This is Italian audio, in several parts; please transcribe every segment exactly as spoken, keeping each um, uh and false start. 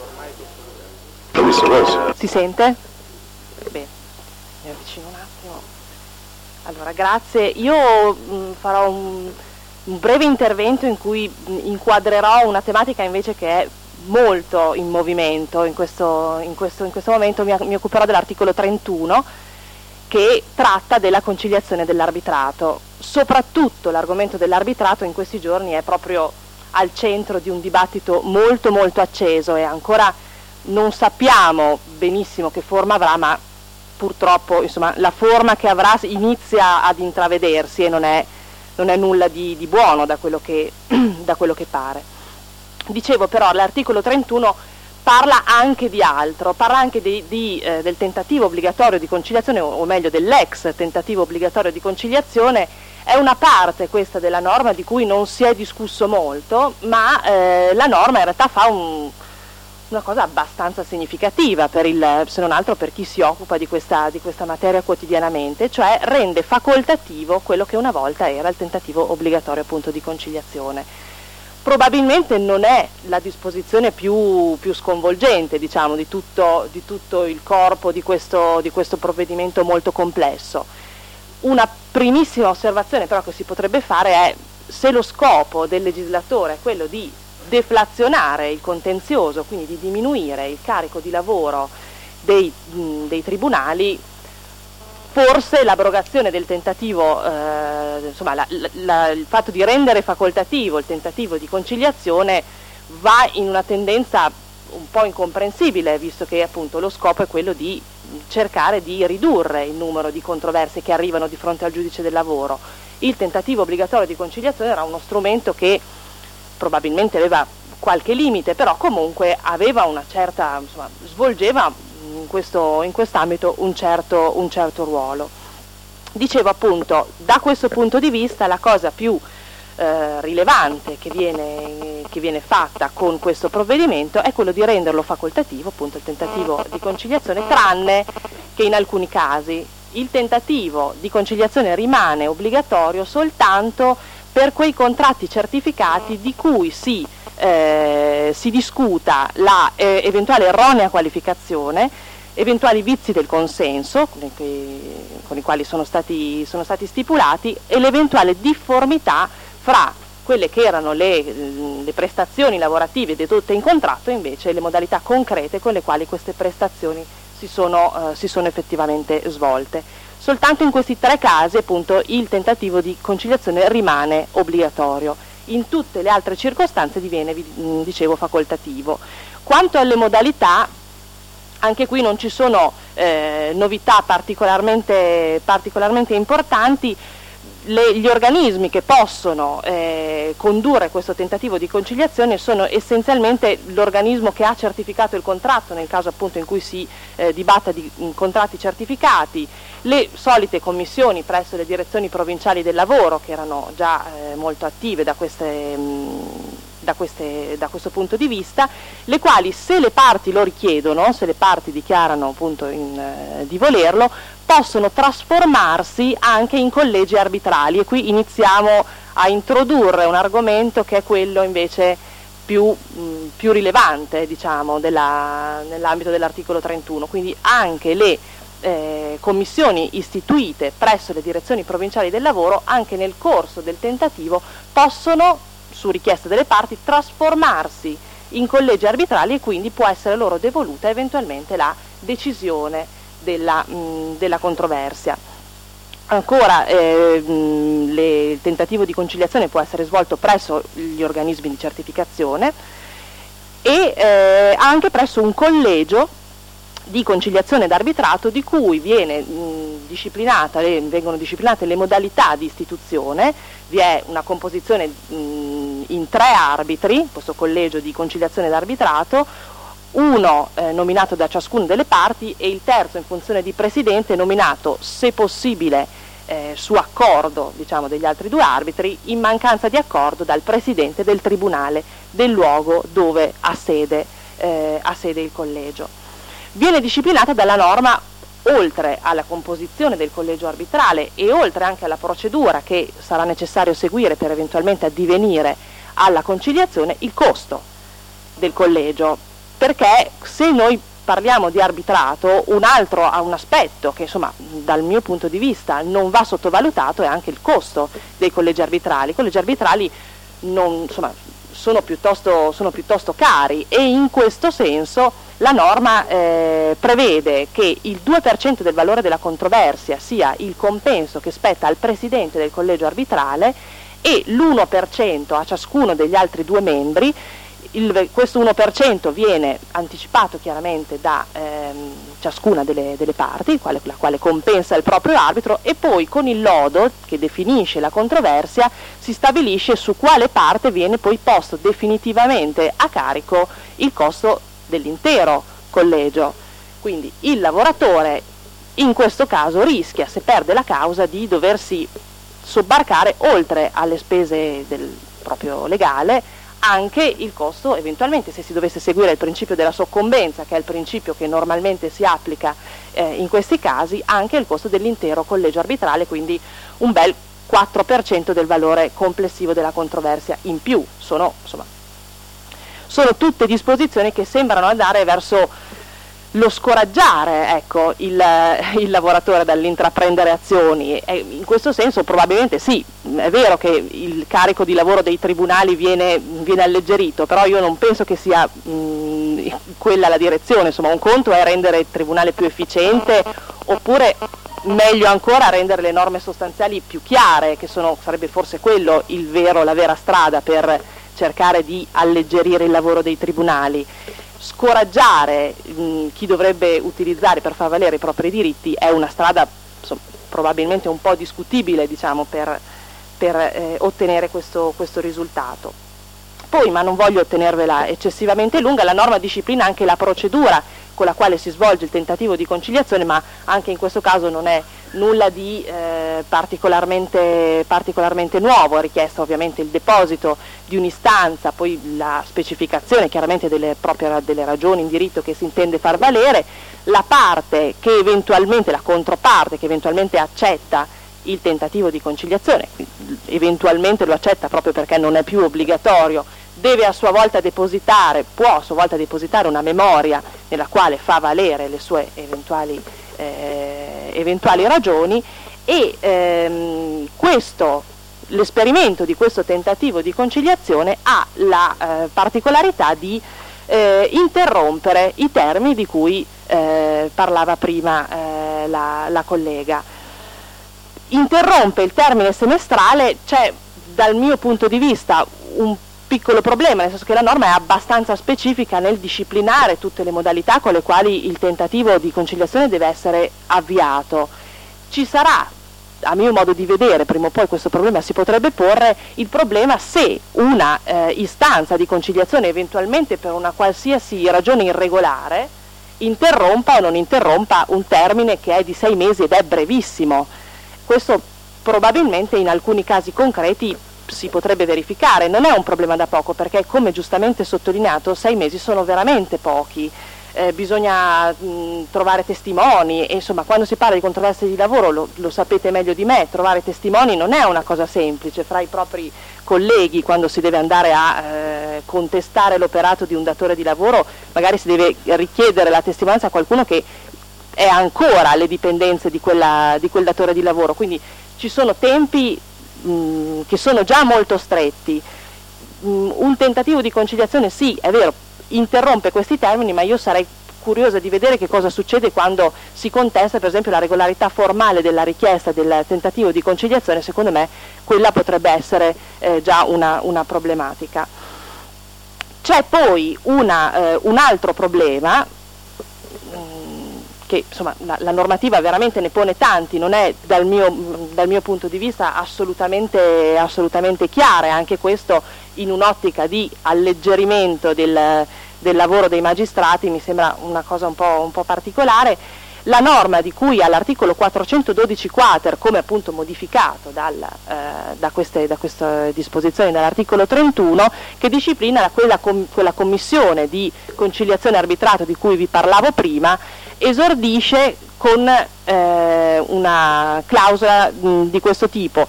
L'ho visto cosa? Si sente? Bene, mi avvicino un attimo. Allora, grazie. Io mh, farò un, un breve intervento in cui mh, inquadrerò una tematica invece che è molto in movimento in questo, in questo, in questo momento. Mi, mi occuperò dell'articolo trentuno, che tratta della conciliazione dell'arbitrato. Soprattutto l'argomento dell'arbitrato in questi giorni è proprio al centro di un dibattito molto molto acceso, e ancora non sappiamo benissimo che forma avrà, ma purtroppo insomma, la forma che avrà inizia ad intravedersi e non è, non è nulla di, di buono da quello che, da quello che pare. Dicevo però, l'articolo trentuno parla anche di altro, parla anche di, di, eh, del tentativo obbligatorio di conciliazione, o, o meglio dell'ex tentativo obbligatorio di conciliazione. È una parte questa della norma di cui non si è discusso molto, ma eh, la norma in realtà fa un, una cosa abbastanza significativa, per il, se non altro per chi si occupa di questa, di questa materia quotidianamente, cioè rende facoltativo quello che una volta era il tentativo obbligatorio appunto di conciliazione. Probabilmente non è la disposizione più, più sconvolgente, diciamo, di tutto, di tutto il corpo di questo, di questo provvedimento molto complesso. Una primissima osservazione però che si potrebbe fare è: se lo scopo del legislatore è quello di deflazionare il contenzioso, quindi di diminuire il carico di lavoro dei, mh, dei tribunali, forse l'abrogazione del tentativo, eh, insomma la, la, il fatto di rendere facoltativo il tentativo di conciliazione va in una tendenza un po' incomprensibile, visto che appunto lo scopo è quello di cercare di ridurre il numero di controversie che arrivano di fronte al giudice del lavoro. Il tentativo obbligatorio di conciliazione era uno strumento che probabilmente aveva qualche limite, però comunque aveva una certa, insomma, svolgeva in questo in quest'ambito un certo, un certo ruolo. Dicevo appunto, da questo punto di vista la cosa più eh, rilevante che viene, che viene fatta con questo provvedimento è quello di renderlo facoltativo, appunto il tentativo di conciliazione, tranne che in alcuni casi. Il tentativo di conciliazione rimane obbligatorio soltanto per quei contratti certificati di cui si, eh, si discuta la eh, eventuale erronea qualificazione, eventuali vizi del consenso con i, con i quali sono stati, sono stati stipulati, e l'eventuale difformità fra quelle che erano le, le prestazioni lavorative dedotte in contratto e invece le modalità concrete con le quali queste prestazioni si sono, eh, si sono effettivamente svolte. Soltanto in questi tre casi appunto il tentativo di conciliazione rimane obbligatorio, in tutte le altre circostanze diviene, dicevo, facoltativo. Quanto alle modalità, anche qui non ci sono eh, novità particolarmente, particolarmente importanti. Le, gli organismi che possono eh, condurre questo tentativo di conciliazione sono essenzialmente l'organismo che ha certificato il contratto, nel caso appunto in cui si eh, dibatta di in contratti certificati, le solite commissioni presso le direzioni provinciali del lavoro, che erano già eh, molto attive da queste, mh, da, queste, da questo punto di vista, le quali, se le parti lo richiedono, se le parti dichiarano appunto in, eh, di volerlo, possono trasformarsi anche in collegi arbitrali. E qui iniziamo a introdurre un argomento che è quello invece più, mh, più rilevante, diciamo, della, nell'ambito dell'articolo trentuno. Quindi anche le eh, commissioni istituite presso le direzioni provinciali del lavoro, anche nel corso del tentativo, possono, su richiesta delle parti, trasformarsi in collegi arbitrali, e quindi può essere loro devoluta eventualmente la decisione Della, mh, della controversia. Ancora eh, mh, le, il tentativo di conciliazione può essere svolto presso gli organismi di certificazione e eh, anche presso un collegio di conciliazione d'arbitrato di cui viene, mh, disciplinata, le, vengono disciplinate le modalità di istituzione. Vi è una composizione mh, in tre arbitri, questo collegio di conciliazione d'arbitrato, uno eh, nominato da ciascuna delle parti e il terzo in funzione di presidente, nominato se possibile eh, su accordo, diciamo, degli altri due arbitri, in mancanza di accordo dal presidente del tribunale del luogo dove ha sede, eh, ha sede il collegio. Viene disciplinata dalla norma, oltre alla composizione del collegio arbitrale e oltre anche alla procedura che sarà necessario seguire per eventualmente addivenire alla conciliazione, il costo del collegio. perché se noi parliamo di arbitrato, un altro ha un aspetto che insomma dal mio punto di vista non va sottovalutato, è anche il costo dei collegi arbitrali. I collegi arbitrali non, insomma, sono, piuttosto, sono piuttosto cari, e in questo senso la norma eh, prevede che il due per cento del valore della controversia sia il compenso che spetta al presidente del collegio arbitrale e l'uno per cento a ciascuno degli altri due membri. Il, questo uno per cento viene anticipato chiaramente da ehm, ciascuna delle, delle parti, quale, la quale compensa il proprio arbitro, e poi con il lodo che definisce la controversia si stabilisce su quale parte viene poi posto definitivamente a carico il costo dell'intero collegio. Quindi il lavoratore in questo caso rischia, se perde la causa, di doversi sobbarcare, oltre alle spese del proprio legale, anche il costo, eventualmente, se si dovesse seguire il principio della soccombenza, che è il principio che normalmente si applica eh, in questi casi, anche il costo dell'intero collegio arbitrale, quindi un bel quattro per cento del valore complessivo della controversia in più. Sono, insomma, sono tutte disposizioni che sembrano andare verso lo scoraggiare, ecco, il, il lavoratore dall'intraprendere azioni, e in questo senso probabilmente sì, è vero che il carico di lavoro dei tribunali viene, viene alleggerito, però io non penso che sia mh, quella la direzione. Insomma, un conto è rendere il tribunale più efficiente, oppure meglio ancora rendere le norme sostanziali più chiare, che sono, sarebbe forse quello il vero, la vera strada per cercare di alleggerire il lavoro dei tribunali. Scoraggiare mh, chi dovrebbe utilizzare per far valere i propri diritti è una strada, insomma, probabilmente un po' discutibile, diciamo, per, per eh, ottenere questo, questo risultato. Poi, ma non voglio tenervela eccessivamente lunga, la norma disciplina anche la procedura con la quale si svolge il tentativo di conciliazione, ma anche in questo caso non è nulla di eh, particolarmente, particolarmente nuovo. È richiesto ovviamente il deposito di un'istanza, poi la specificazione chiaramente delle proprie delle ragioni in diritto che si intende far valere, la parte che eventualmente, la controparte che eventualmente accetta il tentativo di conciliazione, eventualmente lo accetta proprio perché non è più obbligatorio, deve a sua volta depositare, può a sua volta depositare una memoria nella quale fa valere le sue eventuali, eh, eventuali ragioni, e ehm, questo, l'esperimento di questo tentativo di conciliazione ha la eh, particolarità di eh, interrompere i termini di cui eh, parlava prima eh, la, la collega. Interrompe il termine semestrale. C'è dal mio punto di vista un piccolo problema, nel senso che la norma è abbastanza specifica nel disciplinare tutte le modalità con le quali il tentativo di conciliazione deve essere avviato. Ci sarà, a mio modo di vedere, prima o poi questo problema si potrebbe porre, il problema se una eh, istanza di conciliazione, eventualmente per una qualsiasi ragione irregolare, interrompa o non interrompa un termine che è di sei mesi ed è brevissimo. Questo probabilmente in alcuni casi concreti si potrebbe verificare. Non è un problema da poco, perché, come giustamente sottolineato, sei mesi sono veramente pochi. Eh, bisogna mh, trovare testimoni, e insomma, quando si parla di controversie di lavoro, lo, lo sapete meglio di me, trovare testimoni non è una cosa semplice. Fra i propri colleghi, quando si deve andare a eh, contestare l'operato di un datore di lavoro, magari si deve richiedere la testimonianza a qualcuno che è ancora alle dipendenze di, quella, di quel datore di lavoro, quindi ci sono tempi mh, che sono già molto stretti. Mh, un tentativo di conciliazione, sì, è vero, interrompe questi termini, ma io sarei curiosa di vedere che cosa succede quando si contesta, per esempio, la regolarità formale della richiesta del tentativo di conciliazione. Secondo me quella potrebbe essere eh, già una, una problematica. C'è poi una, eh, un altro problema, che insomma la, la normativa veramente ne pone tanti, non è dal mio, dal mio punto di vista assolutamente, assolutamente chiara, anche questo in un'ottica di alleggerimento del, del lavoro dei magistrati mi sembra una cosa un po', un po' particolare. La norma di cui all'articolo quattrocentododici quater, come appunto modificato dal, eh, da, queste, da queste disposizioni dall'articolo trentuno, che disciplina quella, com- quella commissione di conciliazione e arbitrato di cui vi parlavo prima, esordisce con eh, una clausola mh, di questo tipo: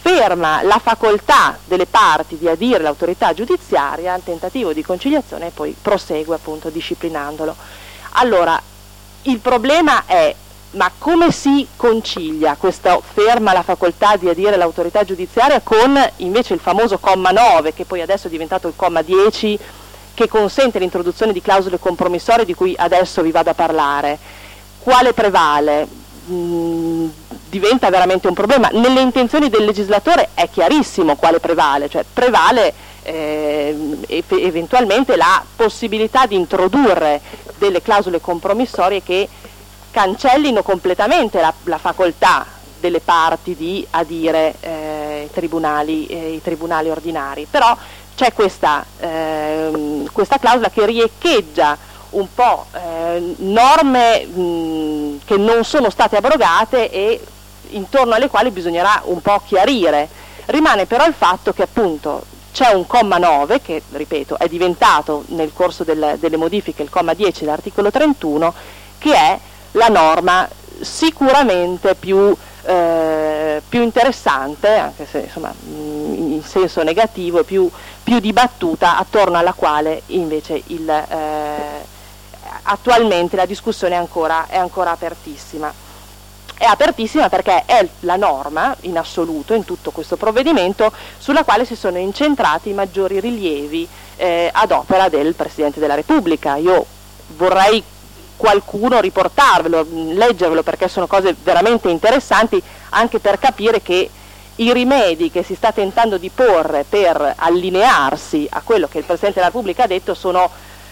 ferma la facoltà delle parti di adire l'autorità giudiziaria al tentativo di conciliazione e poi prosegue appunto disciplinandolo. Allora, il problema è: ma come si concilia questa ferma la facoltà di adire l'autorità giudiziaria con invece il famoso comma nove, che poi adesso è diventato il comma dieci, che consente l'introduzione di clausole compromissorie di cui adesso vi vado a parlare? Quale prevale? Mm, diventa veramente un problema. Nelle intenzioni del legislatore è chiarissimo quale prevale, cioè prevale eh, eventualmente la possibilità di introdurre delle clausole compromissorie che cancellino completamente la, la facoltà delle parti di adire eh, i, tribunali, eh, i tribunali ordinari. Però c'è questa, eh, questa clausola che riecheggia un po' eh, norme mh, che non sono state abrogate e intorno alle quali bisognerà un po' chiarire. Rimane però il fatto che appunto c'è un comma nove che, ripeto, è diventato nel corso del, delle modifiche il comma dieci dell'articolo trentuno, che è la norma sicuramente più, eh, più interessante, anche se insomma in senso negativo, e più, più dibattuta, attorno alla quale invece il, eh, attualmente la discussione è ancora, è ancora apertissima. È apertissima perché è la norma in assoluto in tutto questo provvedimento sulla quale si sono incentrati i maggiori rilievi eh, ad opera del Presidente della Repubblica. Io vorrei qualcuno riportarvelo, leggervelo, perché sono cose veramente interessanti, anche per capire che i rimedi che si sta tentando di porre per allinearsi a quello che il Presidente della Repubblica ha detto sono,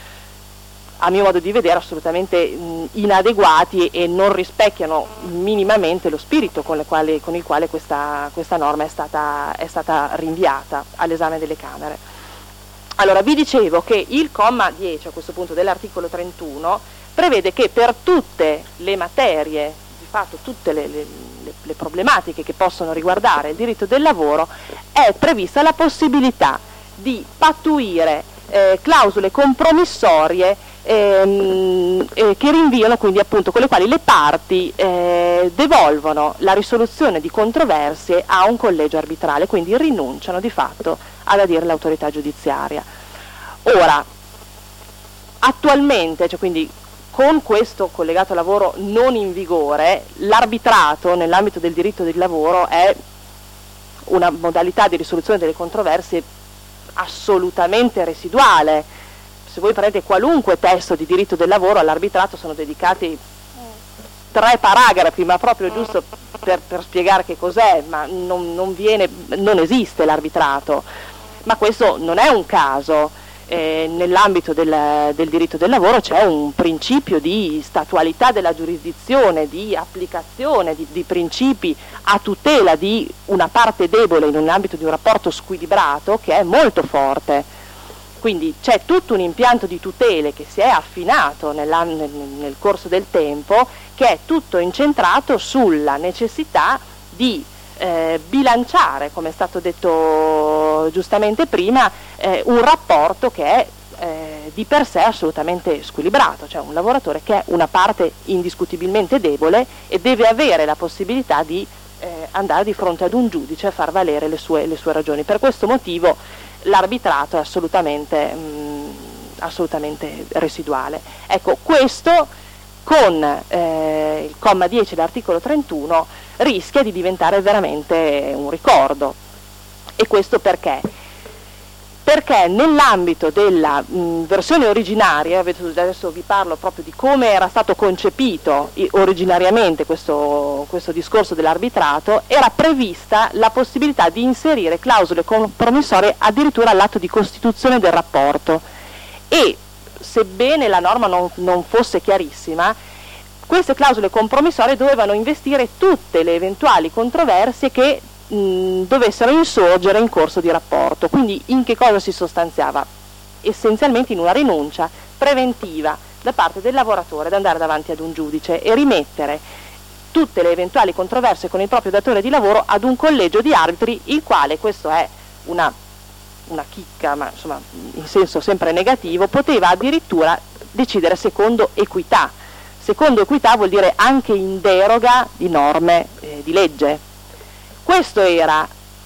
a mio modo di vedere, assolutamente mh, inadeguati e non rispecchiano minimamente lo spirito con, le quali, con il quale questa, questa norma è stata, è stata rinviata all'esame delle Camere. Allora, vi dicevo che il comma dieci a questo punto dell'articolo trentuno prevede che per tutte le materie, di fatto tutte le, le, le problematiche che possono riguardare il diritto del lavoro, è prevista la possibilità di pattuire eh, clausole compromissorie ehm, eh, che rinviano, quindi appunto con le quali le parti eh, devolvono la risoluzione di controversie a un collegio arbitrale, quindi rinunciano di fatto ad adire l'autorità giudiziaria. Ora, attualmente, cioè quindi con questo collegato lavoro non in vigore, l'arbitrato nell'ambito del diritto del lavoro è una modalità di risoluzione delle controversie assolutamente residuale. Se voi prendete qualunque testo di diritto del lavoro, all'arbitrato sono dedicati tre paragrafi, ma proprio giusto per, per spiegare che cos'è, ma non, non, viene, non esiste l'arbitrato. Ma questo non è un caso. Eh, nell'ambito del, del diritto del lavoro c'è un principio di statualità della giurisdizione, di applicazione di, di principi a tutela di una parte debole in un ambito di un rapporto squilibrato che è molto forte. Quindi c'è tutto un impianto di tutele che si è affinato nel, nel, nel corso del tempo, che è tutto incentrato sulla necessità di Eh, bilanciare, come è stato detto giustamente prima, eh, un rapporto che è eh, di per sé assolutamente squilibrato, cioè un lavoratore che è una parte indiscutibilmente debole e deve avere la possibilità di eh, andare di fronte ad un giudice a far valere le sue, le sue ragioni. Per questo motivo l'arbitrato è assolutamente, mh, assolutamente residuale. Ecco, questo con eh, il comma dieci dell'articolo trentuno rischia di diventare veramente un ricordo. E questo perché? Perché nell'ambito della mh, versione originaria, adesso vi parlo proprio di come era stato concepito originariamente questo, questo discorso dell'arbitrato, era prevista la possibilità di inserire clausole compromissorie addirittura all'atto di costituzione del rapporto. E sebbene la norma non, non fosse chiarissima, queste clausole compromissorie dovevano investire tutte le eventuali controversie che mh, dovessero insorgere in corso di rapporto. Quindi in che cosa si sostanziava? Essenzialmente in una rinuncia preventiva da parte del lavoratore ad andare davanti ad un giudice e rimettere tutte le eventuali controversie con il proprio datore di lavoro ad un collegio di arbitri, il quale, questo è una una chicca, ma insomma in senso sempre negativo, poteva addirittura decidere secondo equità. Secondo equità vuol dire anche in deroga di norme eh, di legge. Questo era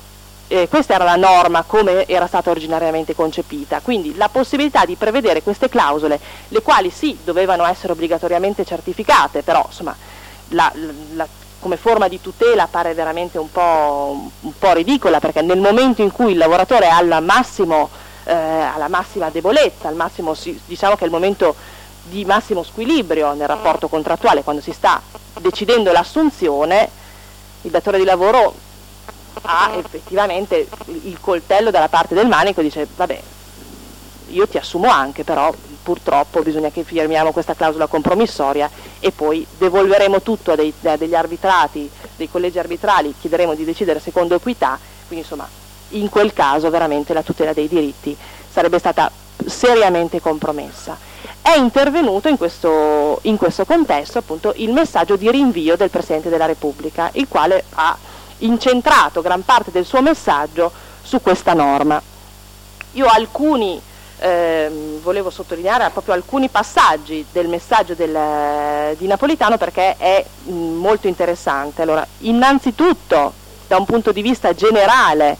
eh, questa era la norma come era stata originariamente concepita, quindi la possibilità di prevedere queste clausole, le quali sì dovevano essere obbligatoriamente certificate, però insomma la, la, come forma di tutela pare veramente un po', un po' ridicola, perché nel momento in cui il lavoratore è al massimo, eh, alla massima debolezza, al massimo, diciamo che è il momento di massimo squilibrio nel rapporto contrattuale, quando si sta decidendo l'assunzione, il datore di lavoro ha effettivamente il coltello dalla parte del manico e dice vabbè, io ti assumo anche, però purtroppo bisogna che firmiamo questa clausola compromissoria e poi devolveremo tutto a, dei, a degli arbitrati, dei collegi arbitrali, chiederemo di decidere secondo equità, quindi insomma in quel caso veramente la tutela dei diritti sarebbe stata seriamente compromessa. È intervenuto in questo, in questo contesto appunto il messaggio di rinvio del Presidente della Repubblica, il quale ha incentrato gran parte del suo messaggio su questa norma. Io alcuni eh, volevo sottolineare proprio alcuni passaggi del messaggio del, di Napolitano, perché è mh, molto interessante. Allora, innanzitutto da un punto di vista generale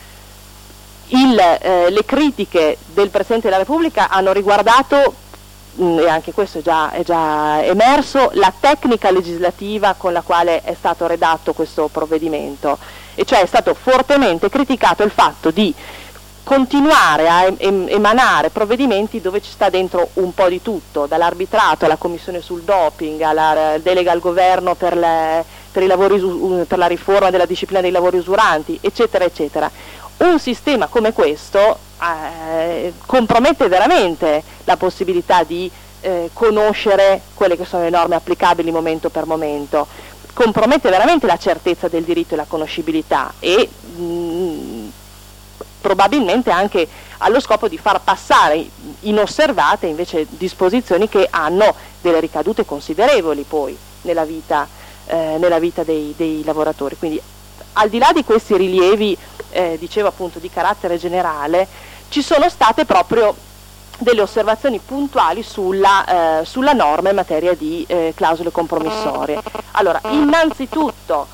il, eh, le critiche del Presidente della Repubblica hanno riguardato, mh, e anche questo è già, è già emerso, la tecnica legislativa con la quale è stato redatto questo provvedimento, e cioè è stato fortemente criticato il fatto di continuare a em- emanare provvedimenti dove ci sta dentro un po' di tutto, dall'arbitrato alla commissione sul doping, alla delega al governo per, le, per, i lavori, per la riforma della disciplina dei lavori usuranti, eccetera, eccetera. Un sistema come questo eh, compromette veramente la possibilità di eh, conoscere quelle che sono le norme applicabili momento per momento, compromette veramente la certezza del diritto e la conoscibilità e mh, probabilmente anche allo scopo di far passare inosservate invece disposizioni che hanno delle ricadute considerevoli poi nella vita, eh, nella vita dei, dei lavoratori. Quindi al di là di questi rilievi, eh, dicevo appunto di carattere generale, ci sono state proprio delle osservazioni puntuali sulla, eh, sulla norma in materia di eh, clausole compromissorie. Allora, innanzitutto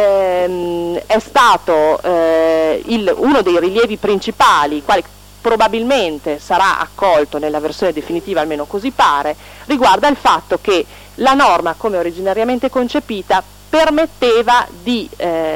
ehm, è stato eh, il, uno dei rilievi principali, quale probabilmente sarà accolto nella versione definitiva, almeno così pare, riguarda il fatto che la norma, come originariamente concepita, permetteva di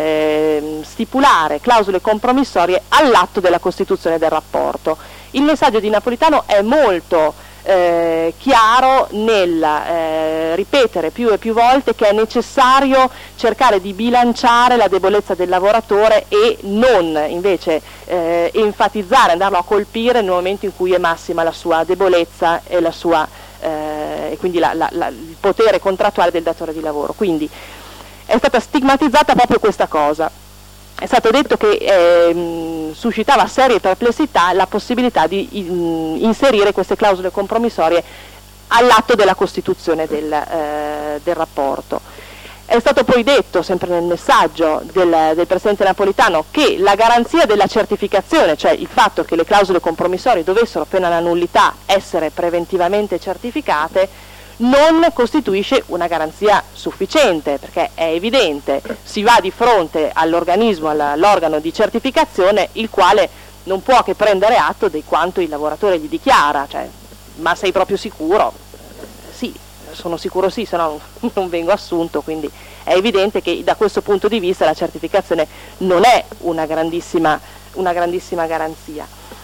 eh, stipulare clausole compromissorie all'atto della costituzione del rapporto. Il messaggio di Napolitano è molto eh, chiaro nel eh, ripetere più e più volte che è necessario cercare di bilanciare la debolezza del lavoratore e non invece eh, enfatizzare, andarlo a colpire nel momento in cui è massima la sua debolezza e, la sua, eh, e quindi la, la, la, il potere contrattuale del datore di lavoro. Quindi è stata stigmatizzata proprio questa cosa. È stato detto che eh, suscitava serie perplessità la possibilità di in, inserire queste clausole compromissorie all'atto della costituzione del, eh, del rapporto. È stato poi detto, sempre nel messaggio del, del Presidente Napolitano, che la garanzia della certificazione, cioè il fatto che le clausole compromissorie dovessero, pena la nullità, essere preventivamente certificate, non costituisce una garanzia sufficiente, perché è evidente, si va di fronte all'organismo, all'organo di certificazione, il quale non può che prendere atto di quanto il lavoratore gli dichiara, cioè, ma sei proprio sicuro? Sì, sono sicuro sì, se no non vengo assunto, quindi è evidente che da questo punto di vista la certificazione non è una grandissima, una grandissima garanzia.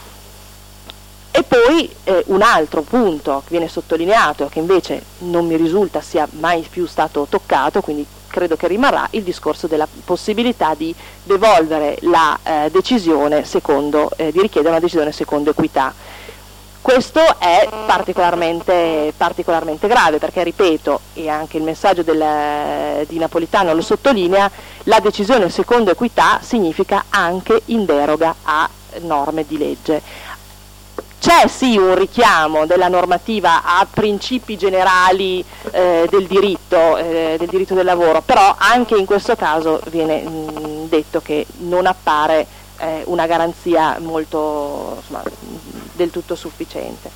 E poi eh, un altro punto che viene sottolineato, che invece non mi risulta sia mai più stato toccato, quindi credo che rimarrà, il discorso della possibilità di devolvere la eh, decisione secondo, eh, di richiedere una decisione secondo equità. Questo è particolarmente, particolarmente grave perché, ripeto, e anche il messaggio del, di Napolitano lo sottolinea, la decisione secondo equità significa anche in deroga a norme di legge. C'è sì un richiamo della normativa a principi generali eh, del diritto, eh, del diritto del lavoro, però anche in questo caso viene mh, detto che non appare eh, una garanzia molto, insomma, del tutto sufficiente.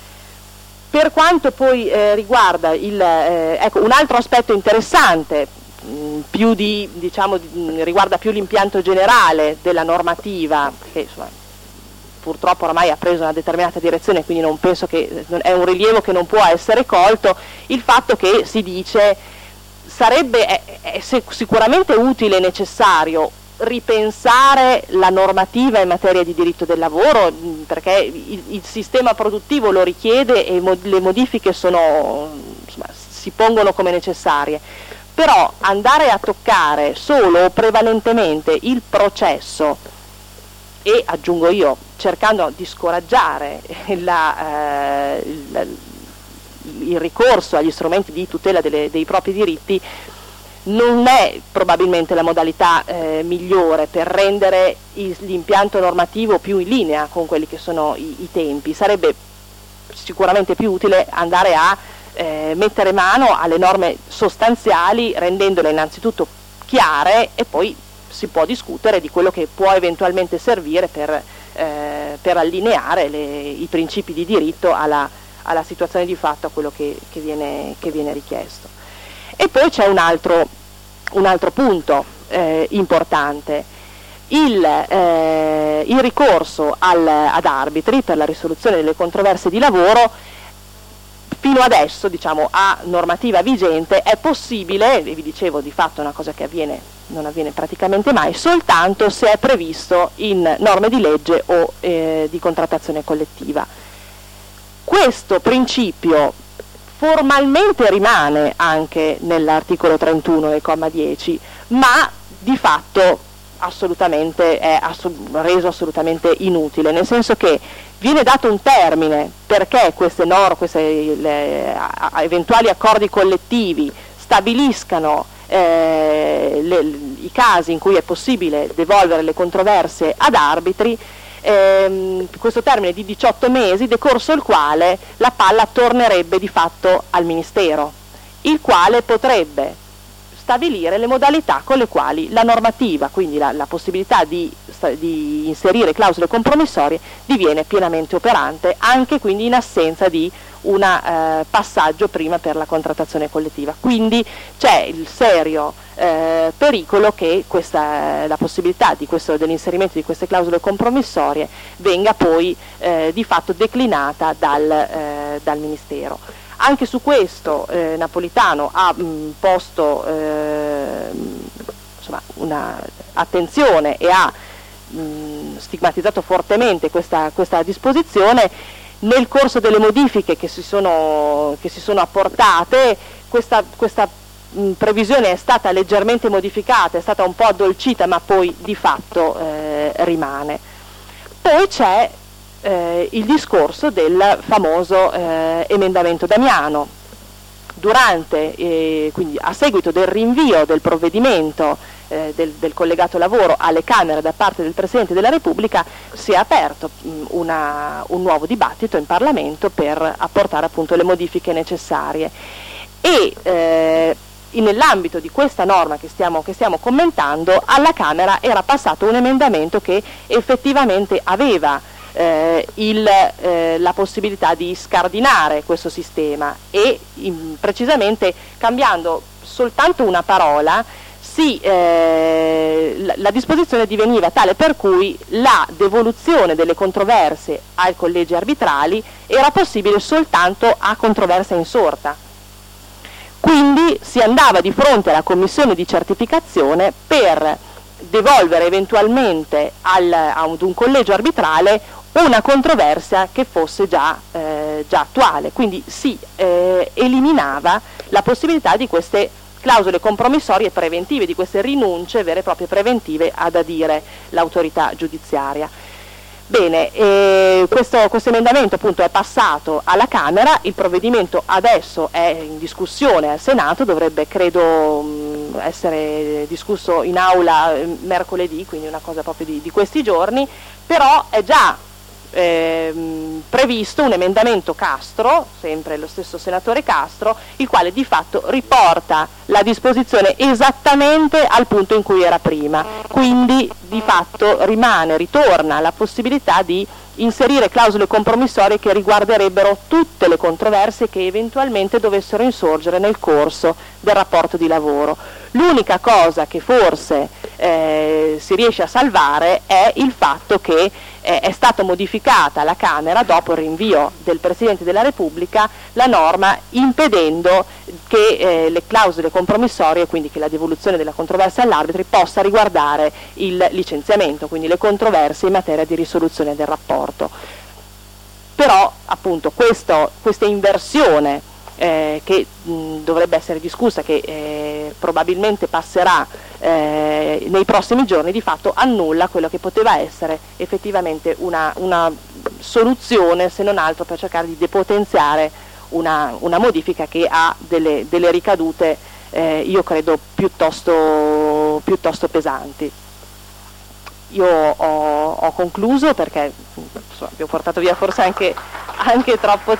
Per quanto poi eh, riguarda il, eh, ecco, un altro aspetto interessante, mh, più di, diciamo, di, riguarda più l'impianto generale della normativa, che insomma, purtroppo ormai ha preso una determinata direzione, quindi non penso che è un rilievo che non può essere colto, il fatto che si dice sarebbe è, è sicuramente utile e necessario ripensare la normativa in materia di diritto del lavoro, perché il, il sistema produttivo lo richiede e mo, le modifiche sono, insomma, si pongono come necessarie, però andare a toccare solo o prevalentemente il processo e, aggiungo io, cercando di scoraggiare la, eh, il, il ricorso agli strumenti di tutela delle, dei propri diritti, non è probabilmente la modalità eh, migliore per rendere il, l'impianto normativo più in linea con quelli che sono i, i tempi. Sarebbe sicuramente più utile andare a eh, mettere mano alle norme sostanziali, rendendole innanzitutto chiare, e poi si può discutere di quello che può eventualmente servire per, eh, per allineare le, i principi di diritto alla, alla situazione di fatto, a quello che, che, viene, che viene richiesto. E poi c'è un altro, un altro punto eh, importante, il, eh, il ricorso al, ad arbitri per la risoluzione delle controversie di lavoro. Fino adesso, diciamo, a normativa vigente è possibile, e vi dicevo di fatto è una cosa che avviene, non avviene praticamente mai, soltanto se è previsto in norme di legge o eh, di contrattazione collettiva. Questo principio formalmente rimane anche nell'articolo trentuno del comma dieci, ma di fatto assolutamente è assu- reso assolutamente inutile, nel senso che viene dato un termine perché queste norme, questi le, a, a, eventuali accordi collettivi stabiliscano eh, le, i casi in cui è possibile devolvere le controversie ad arbitri. Ehm, questo termine di diciotto mesi, decorso il quale la palla tornerebbe di fatto al Ministero, il quale potrebbe stabilire le modalità con le quali la normativa, quindi la, la possibilità di, di inserire clausole compromissorie, diviene pienamente operante, anche quindi in assenza di un eh, passaggio prima per la contrattazione collettiva. Quindi c'è il serio eh, pericolo che questa, la possibilità di questo, dell'inserimento di queste clausole compromissorie venga poi eh, di fatto declinata dal, eh, dal Ministero. Anche su questo eh, Napolitano ha mh, posto eh, insomma, una attenzione e ha mh, stigmatizzato fortemente questa, questa disposizione. Nel corso delle modifiche che si sono, che si sono apportate, questa, questa mh, previsione è stata leggermente modificata, è stata un po' addolcita, ma poi di fatto eh, rimane. Poi c'è eh, il discorso del famoso eh, emendamento Damiano. Durante, eh, quindi a seguito del rinvio del provvedimento eh, del, del collegato lavoro alle Camere da parte del Presidente della Repubblica, si è aperto mh, una, un nuovo dibattito in Parlamento per apportare appunto le modifiche necessarie e eh, nell'ambito di questa norma che stiamo, che stiamo commentando, alla Camera era passato un emendamento che effettivamente aveva Eh, il, eh, la possibilità di scardinare questo sistema e in, precisamente cambiando soltanto una parola si, eh, la, la disposizione diveniva tale per cui la devoluzione delle controversie ai collegi arbitrali era possibile soltanto a controversia insorta. Quindi si andava di fronte alla commissione di certificazione per devolvere eventualmente al, ad un collegio arbitrale una controversia che fosse già, eh, già attuale, quindi si eh, eliminava la possibilità di queste clausole compromissorie preventive, di queste rinunce vere e proprie preventive ad adire l'autorità giudiziaria. Bene, eh, questo, questo emendamento appunto è passato alla Camera, il provvedimento adesso è in discussione al Senato, dovrebbe credo mh, essere discusso in aula eh, mercoledì, quindi una cosa proprio di, di questi giorni, però è già ehm, previsto un emendamento Castro, sempre lo stesso senatore Castro, il quale di fatto riporta la disposizione esattamente al punto in cui era prima, quindi di fatto rimane, ritorna la possibilità di inserire clausole compromissorie che riguarderebbero tutte le controversie che eventualmente dovessero insorgere nel corso del rapporto di lavoro. L'unica cosa che forse eh, si riesce a salvare è il fatto che eh, è stata modificata alla Camera, dopo il rinvio del Presidente della Repubblica, la norma impedendo che eh, le clausole compromissorie, quindi che la devoluzione della controversia all'arbitro, possa riguardare il licenziamento, quindi le controversie in materia di risoluzione del rapporto. Però appunto questo, questa inversione eh, che mh, dovrebbe essere discussa, che eh, probabilmente passerà eh, nei prossimi giorni, di fatto annulla quello che poteva essere effettivamente una, una soluzione, se non altro per cercare di depotenziare una, una modifica che ha delle, delle ricadute eh, io credo piuttosto, piuttosto pesanti. Io ho, ho concluso perché insomma, abbiamo portato via forse anche, anche troppo